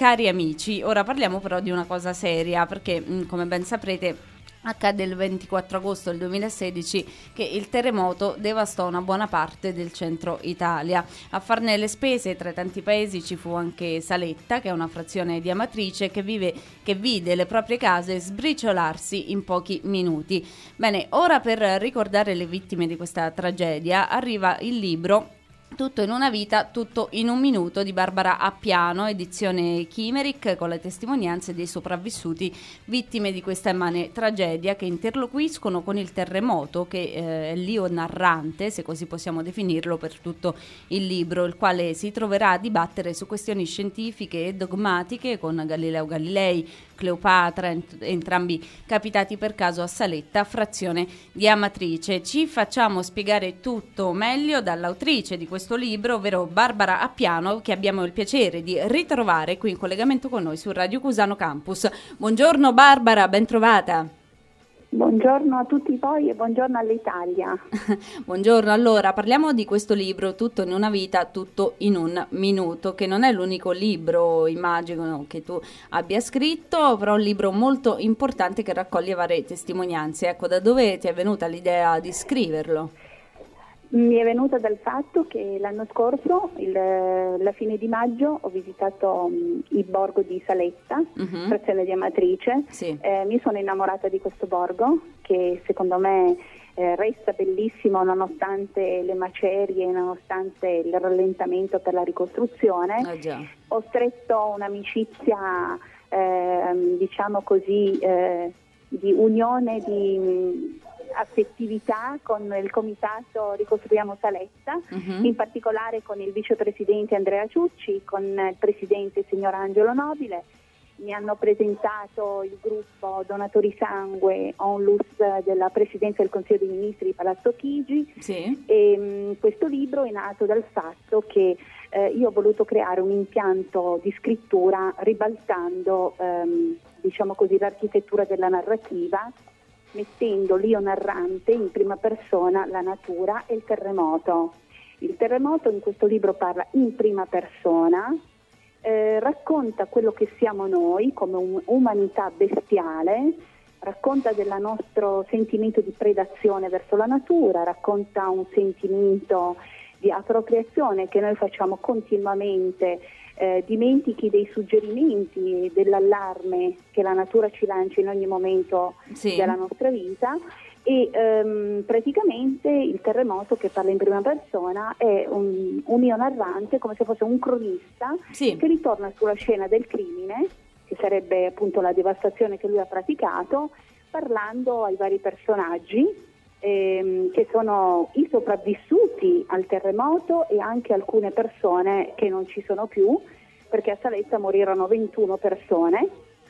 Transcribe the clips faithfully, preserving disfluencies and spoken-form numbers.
cari amici, ora parliamo però di una cosa seria, perché mh, come ben saprete accadde il ventiquattro agosto del duemilasedici che il terremoto devastò una buona parte del centro Italia. A farne le spese tra i tanti paesi ci fu anche Saletta, che è una frazione di Amatrice che, vive, che vide le proprie case sbriciolarsi in pochi minuti. Bene, ora per ricordare le vittime di questa tragedia arriva il libro Tutto in una vita, tutto in un minuto di Barbara Appiano, edizione Chimeric, con le testimonianze dei sopravvissuti vittime di questa immane tragedia, che interloquiscono con il terremoto, che eh, è l'io narrante, se così possiamo definirlo, per tutto il libro, il quale si troverà a dibattere su questioni scientifiche e dogmatiche con Galileo Galilei, Cleopatra, ent- entrambi capitati per caso a Saletta, frazione di Amatrice. Ci facciamo spiegare tutto meglio dall'autrice di questo libro, ovvero Barbara Appiano, che abbiamo il piacere di ritrovare qui in collegamento con noi su Radio Cusano Campus. Buongiorno Barbara, ben trovata. Buongiorno a tutti voi e buongiorno all'Italia. Buongiorno, allora parliamo di questo libro Tutto in una vita, tutto in un minuto, che non è l'unico libro, immagino, che tu abbia scritto, però è un libro molto importante che raccoglie varie testimonianze. Ecco, da dove ti è venuta l'idea di scriverlo? Mi è venuta dal fatto che l'anno scorso, il, la fine di maggio, ho visitato um, il borgo di Saletta, uh-huh. frazione di Amatrice. Sì. Eh, mi sono innamorata di questo borgo, che secondo me eh, resta bellissimo nonostante le macerie, nonostante il rallentamento per la ricostruzione. Oh, già. Ho stretto un'amicizia, eh, diciamo così, eh, di unione, di affettività con il comitato Ricostruiamo Saletta, uh-huh. in particolare con il vicepresidente Andrea Ciucci, con il presidente signor Angelo Nobile. Mi hanno presentato il gruppo Donatori Sangue Onlus della Presidenza del Consiglio dei Ministri di Palazzo Chigi. Sì. E mh, questo libro è nato dal fatto che eh, io ho voluto creare un impianto di scrittura ribaltando ehm, diciamo così l'architettura della narrativa, mettendo l'io narrante in prima persona la natura e il terremoto. Il terremoto in questo libro parla in prima persona, eh, racconta quello che siamo noi come umanità bestiale, racconta del nostro sentimento di predazione verso la natura, racconta un sentimento di appropriazione che noi facciamo continuamente, eh, dimentichi dei suggerimenti, dell'allarme che la natura ci lancia in ogni momento sì. della nostra vita, e ehm, praticamente il terremoto, che parla in prima persona, è un, un io narrante, come se fosse un cronista sì. che ritorna sulla scena del crimine, che sarebbe appunto la devastazione che lui ha praticato, parlando ai vari personaggi Ehm, che sono i sopravvissuti al terremoto e anche alcune persone che non ci sono più, perché a Saletta morirono ventuno persone.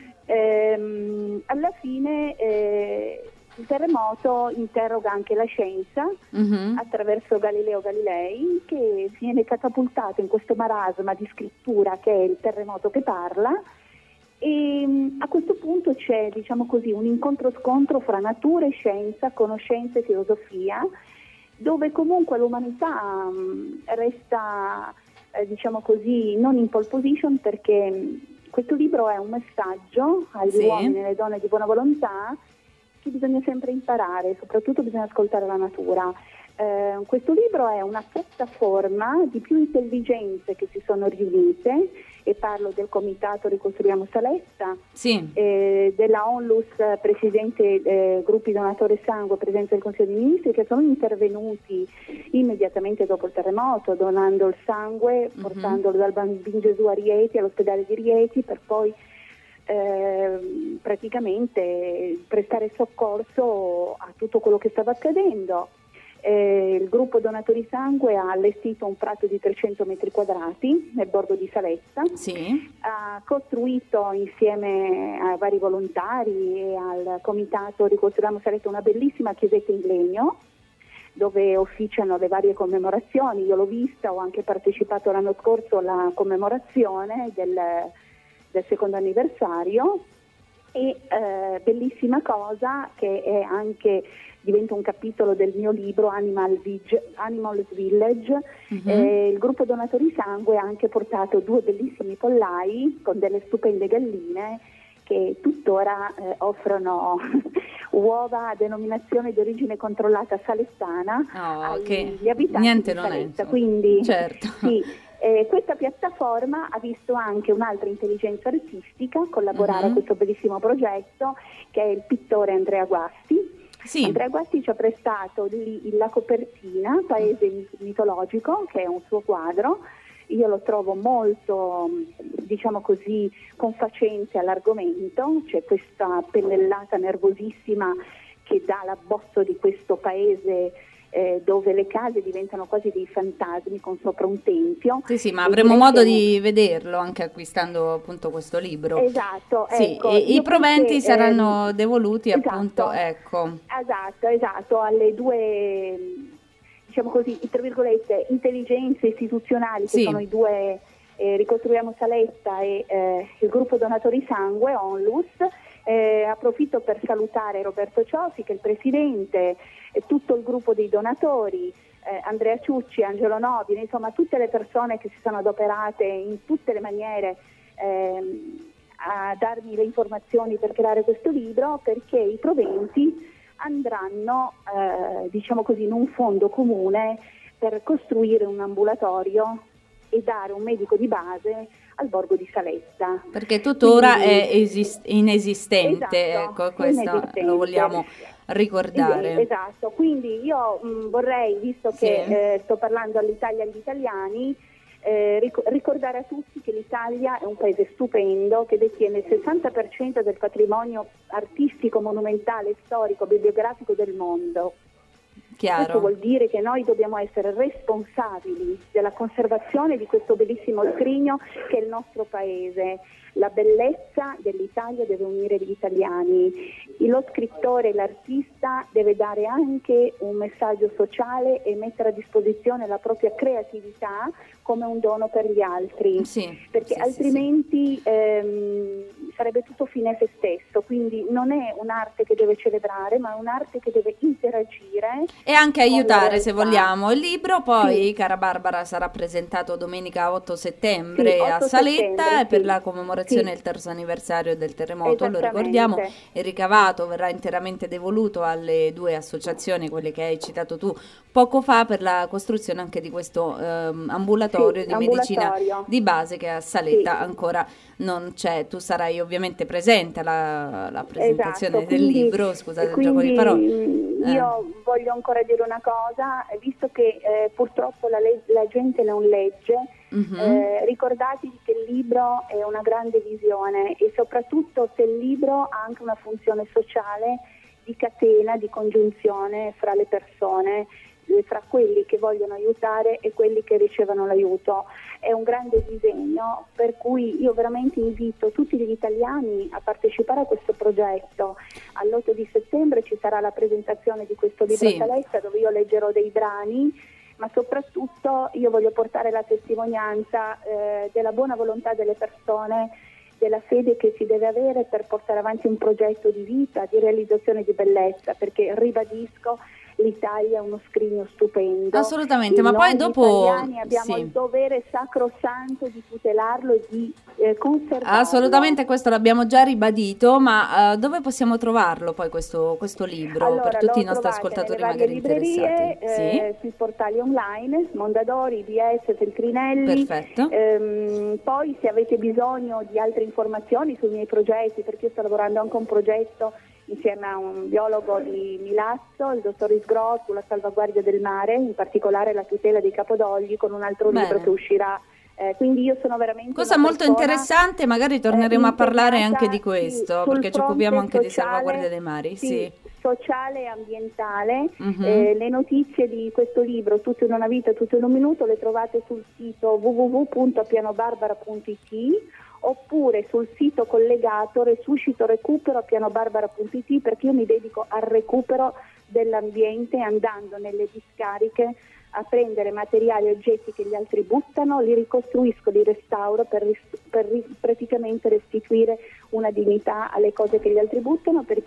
Ehm, alla fine eh, il terremoto interroga anche la scienza uh-huh. attraverso Galileo Galilei, che viene catapultato in questo marasma di scrittura che è il terremoto che parla. E a questo punto c'è, diciamo così, un incontro-scontro fra natura e scienza, conoscenza e filosofia, dove comunque l'umanità mh, resta, eh, diciamo così, non in pole position, perché mh, questo libro è un messaggio agli sì. uomini e alle donne di buona volontà che bisogna sempre imparare, soprattutto bisogna ascoltare la natura. Eh, questo libro è una piattaforma di più intelligenze che si sono riunite, e parlo del comitato Ricostruiamo Saletta, sì. eh, della Onlus, presidente eh, gruppi Donatore Sangue, presidente del Consiglio dei Ministri, che sono intervenuti immediatamente dopo il terremoto, donando il sangue, uh-huh. portandolo dal Bambino Gesù a Rieti, all'ospedale di Rieti, per poi eh, praticamente prestare soccorso a tutto quello che stava accadendo. Eh, il gruppo Donatori Sangue ha allestito un prato di trecento metri quadrati nel borgo di Saletta, sì. ha costruito insieme a vari volontari e al comitato Ricostruiamo Saletta una bellissima chiesetta in legno dove officiano le varie commemorazioni. Io l'ho vista, ho anche partecipato l'anno scorso alla commemorazione del, del secondo anniversario. E eh, bellissima cosa che è anche diventa un capitolo del mio libro Animal Vig- Animals Village. Uh-huh. Eh, il gruppo Donatori Sangue ha anche portato due bellissimi pollai con delle stupende galline che tuttora eh, offrono uova a denominazione di origine controllata salestana oh, agli che abitanti niente di non Saletta. È, Quindi certo. sì, eh, questa piattaforma ha visto anche un'altra intelligenza artistica collaborare uh-huh. a questo bellissimo progetto, che è il pittore Andrea Guasti. Sì. Andrea Guasti ci ha prestato lì la copertina, Paese mitologico, che è un suo quadro. Io lo trovo molto, diciamo così, confacente all'argomento. C'è questa pennellata nervosissima che dà l'abbozzo di questo paese eh, dove le case diventano quasi dei fantasmi con sopra un tempio. Sì, sì, ma avremo modo che... di vederlo anche acquistando appunto questo libro. Esatto, sì, ecco. E i proventi perché, saranno ehm, devoluti esatto, appunto, ecco. Esatto, esatto, alle due, diciamo così, tra virgolette, intelligenze istituzionali che sì. sono i due, eh, Ricostruiamo Saletta e eh, il gruppo Donatori Sangue, Onlus. Eh, approfitto per salutare Roberto Ciosi, che è il presidente, e tutto il gruppo dei donatori, eh, Andrea Ciucci, Angelo Nobile, insomma tutte le persone che si sono adoperate in tutte le maniere ehm, a darmi le informazioni per creare questo libro, perché i proventi andranno, eh, diciamo così, in un fondo comune per costruire un ambulatorio e dare un medico di base al borgo di Saletta. Perché tuttora Quindi, è esist- inesistente, esatto, ecco, questo inesistente. Lo vogliamo ricordare. Esatto, quindi io mh, vorrei, visto sì. che eh, sto parlando all'Italia agli italiani, eh, ric- ricordare a tutti che l'Italia è un paese stupendo che detiene il sessanta per cento del patrimonio artistico, monumentale, storico, bibliografico del mondo. Chiaro. Questo vuol dire che noi dobbiamo essere responsabili della conservazione di questo bellissimo scrigno che è il nostro paese. La bellezza dell'Italia deve unire gli italiani. Lo scrittore, l'artista deve dare anche un messaggio sociale e mettere a disposizione la propria creatività come un dono per gli altri, sì, perché sì, altrimenti sì, sì. Ehm, sarebbe tutto fine a se stesso, quindi non è un'arte che deve celebrare, ma è un'arte che deve interagire e anche aiutare, se vogliamo. Il libro poi, sì. cara Barbara, sarà presentato domenica otto settembre sì, a otto Saletta settembre, per sì. la commemorazione sì. del terzo anniversario del terremoto, lo ricordiamo. Il ricavato verrà interamente devoluto alle due associazioni, quelle che hai citato tu poco fa, per la costruzione anche di questo ehm, ambulatorio sì, di ambulatorio. medicina di base che a Saletta sì. ancora non c'è. Tu sarai ovviamente presente alla, alla presentazione esatto, del quindi, libro, scusate il quindi gioco di parole. Io eh. voglio ancora dire una cosa, visto che eh, purtroppo la, le- la gente non legge, uh-huh. eh, ricordatevi che il libro è una grande visione e soprattutto se il libro ha anche una funzione sociale di catena, di congiunzione fra le persone, fra quelli che vogliono aiutare e quelli che ricevono l'aiuto. È un grande disegno, per cui io veramente invito tutti gli italiani a partecipare a questo progetto. All'otto di settembre ci sarà la presentazione di questo libro sì. a Saletta, dove io leggerò dei brani, ma soprattutto io voglio portare la testimonianza eh, della buona volontà delle persone, della fede che si deve avere per portare avanti un progetto di vita, di realizzazione di bellezza, perché ribadisco, l'Italia è uno scrigno stupendo. Assolutamente, e ma noi poi dopo italiani abbiamo sì. il dovere sacrosanto di tutelarlo e di eh, conservarlo. Assolutamente, questo l'abbiamo già ribadito, ma uh, dove possiamo trovarlo poi questo, questo libro allora, per tutti i nostri ascoltatori magari librerie, interessati? Sì. Eh, sui portali online, Mondadori, B S, Feltrinelli. Perfetto. Ehm, poi se avete bisogno di altre informazioni sui miei progetti, perché io sto lavorando anche a un progetto insieme a un biologo di Milazzo, il dottor Isgro, sulla salvaguardia del mare, in particolare la tutela dei capodogli, con un altro Bene. libro che uscirà. Eh, quindi io sono veramente cosa una molto persona, interessante, magari torneremo eh, a parlare anche di questo, sì, perché ci occupiamo anche sociale, di salvaguardia dei mari. Sì, sì. sociale e ambientale. Uh-huh. Eh, le notizie di questo libro, Tutto in una vita, tutto in un minuto, le trovate sul sito w w w punto pianobarbara punto i t oppure sul sito collegato Resuscito Recupero a pianobarbara punto i t, perché io mi dedico al recupero dell'ambiente andando nelle discariche a prendere materiali e oggetti che gli altri buttano, li ricostruisco, li restauro per, per praticamente restituire una dignità alle cose che gli altri buttano, perché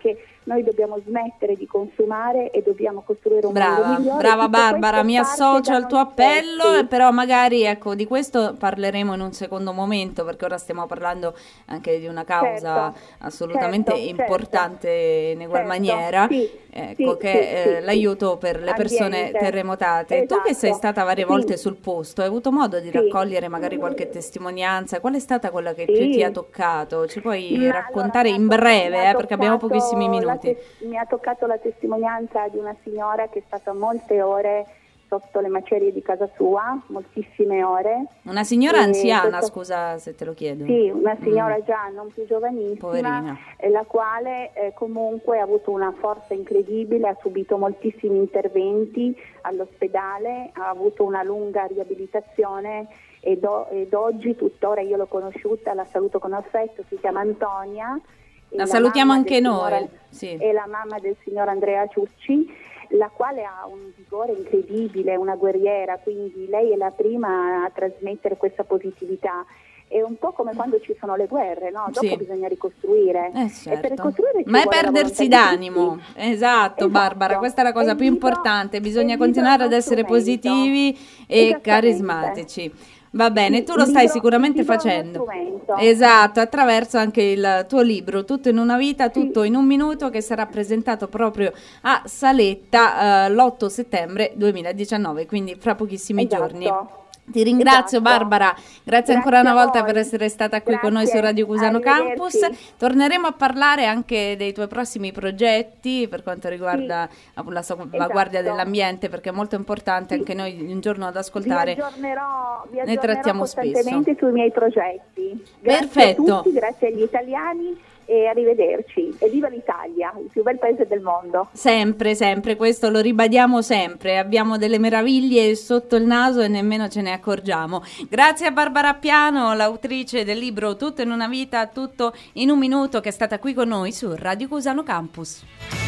noi dobbiamo smettere di consumare e dobbiamo costruire un brava, mondo migliore. brava Tutto Barbara, mi associo al tuo appello, stessi. Però magari ecco di questo parleremo in un secondo momento, perché ora stiamo parlando anche di una causa certo, assolutamente certo, importante certo, in ugual certo, maniera, sì, ecco sì, che sì, eh, sì, l'aiuto per le persone ambiente. terremotate. Esatto. Tu che sei stata varie volte sì. sul posto, hai avuto modo di sì. raccogliere magari qualche testimonianza? Qual è stata quella che sì. più ti ha toccato? Ci puoi Ma raccontare allora, in to- breve, eh, perché abbiamo pochissimi minuti. Te- mi ha toccato la testimonianza di una signora che è stata molte ore sotto le macerie di casa sua, moltissime ore. Una signora E anziana, questo... scusa se te lo chiedo. Sì, una signora mm. già non più giovanissima, Poverina. eh, la quale eh, comunque ha avuto una forza incredibile, ha subito moltissimi interventi all'ospedale, ha avuto una lunga riabilitazione ed, o- ed oggi, tuttora, io l'ho conosciuta, la saluto con affetto, si chiama Antonia. La salutiamo anche noi. Signor, sì. È la mamma del signor Andrea Ciucci, la quale ha un vigore incredibile, una guerriera, quindi lei è la prima a trasmettere questa positività. È un po' come quando ci sono le guerre, no? Dopo sì. bisogna ricostruire. Eh, certo. E per ricostruire ci Ma è vuole la perdersi volontà di d'animo. tutti. Esatto, Esatto. Barbara, questa è la cosa E più il libro- importante. e Bisogna il continuare libro ad è uno essere strumento. positivi e Esattamente. carismatici. Va bene, Sì, tu lo il stai libro- sicuramente il libro è uno facendo. strumento. Esatto, attraverso anche il tuo libro, Tutto in una vita, Sì. tutto in un minuto, che sarà presentato proprio a Saletta eh, l'otto settembre duemiladiciannove, quindi fra pochissimi Esatto. giorni. Ti ringrazio Esatto. Barbara, grazie, Grazie ancora una a volta voi. per essere stata qui con noi Grazie. su Radio Cusano Arrivederci. Campus. Torneremo a parlare anche dei tuoi prossimi progetti per quanto riguarda sì. la salvaguardia Esatto. dell'ambiente, perché è molto importante, Sì. anche noi un giorno ad ascoltare. Vi aggiornerò, vi ne aggiornerò trattiamo costantemente spesso. sui miei progetti. Grazie Perfetto. a tutti, grazie agli italiani e arrivederci. E viva l'Italia, il più bel paese del mondo. Sempre, sempre, questo lo ribadiamo sempre. Abbiamo delle meraviglie sotto il naso e nemmeno ce ne accorgiamo. Grazie a Barbara Appiano, l'autrice del libro Tutto in una vita, tutto in un minuto, che è stata qui con noi su Radio Cusano Campus.